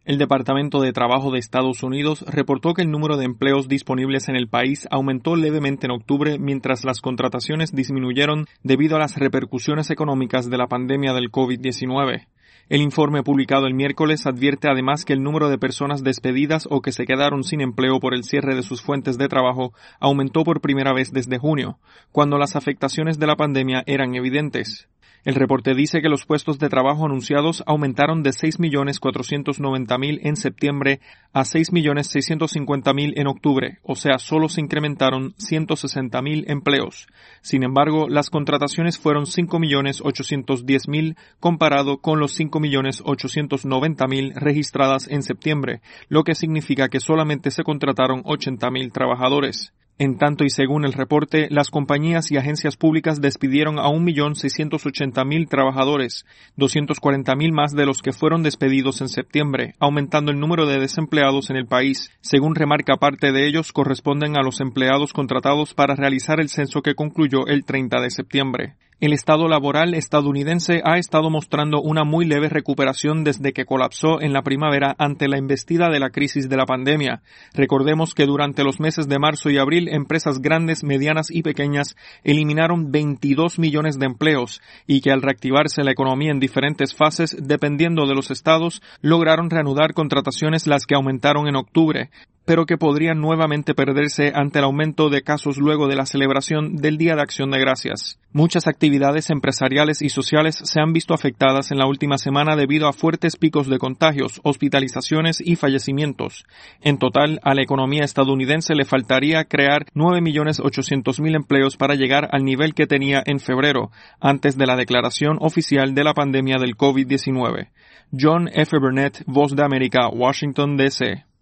El Departamento de Trabajo de Estados Unidos reportó que el número de empleos disponibles en el país aumentó levemente en octubre, mientras las contrataciones disminuyeron debido a las repercusiones económicas de la pandemia del COVID-19. El informe publicado el miércoles advierte además que el número de personas despedidas o que se quedaron sin empleo por el cierre de sus fuentes de trabajo aumentó por primera vez desde junio, cuando las afectaciones de la pandemia eran evidentes. El reporte dice que los puestos de trabajo anunciados aumentaron de 6.490.000 en septiembre a 6.650.000 en octubre, o sea, solo se incrementaron 160.000 empleos. Sin embargo, las contrataciones fueron 5.810.000 comparado con los 5.890.000 registradas en septiembre, lo que significa que solamente se contrataron 80.000 trabajadores. En tanto y según el reporte, las compañías y agencias públicas despidieron a 1.680.000 trabajadores, 240.000 más de los que fueron despedidos en septiembre, aumentando el número de desempleados en el país. Según remarca, parte de ellos corresponden a los empleados contratados para realizar el censo que concluyó el 30 de septiembre. El estado laboral estadounidense ha estado mostrando una muy leve recuperación desde que colapsó en la primavera ante la embestida de la crisis de la pandemia. Recordemos que durante los meses de marzo y abril, empresas grandes, medianas y pequeñas eliminaron 22 millones de empleos y que al reactivarse la economía en diferentes fases, dependiendo de los estados, lograron reanudar contrataciones las que aumentaron en octubre, pero que podrían nuevamente perderse ante el aumento de casos luego de la celebración del Día de Acción de Gracias. Muchas actividades empresariales y sociales se han visto afectadas en la última semana debido a fuertes picos de contagios, hospitalizaciones y fallecimientos. En total, a la economía estadounidense le faltaría crear 9.800.000 empleos para llegar al nivel que tenía en febrero, antes de la declaración oficial de la pandemia del COVID-19. John F. Burnett, Voz de América, Washington, D.C.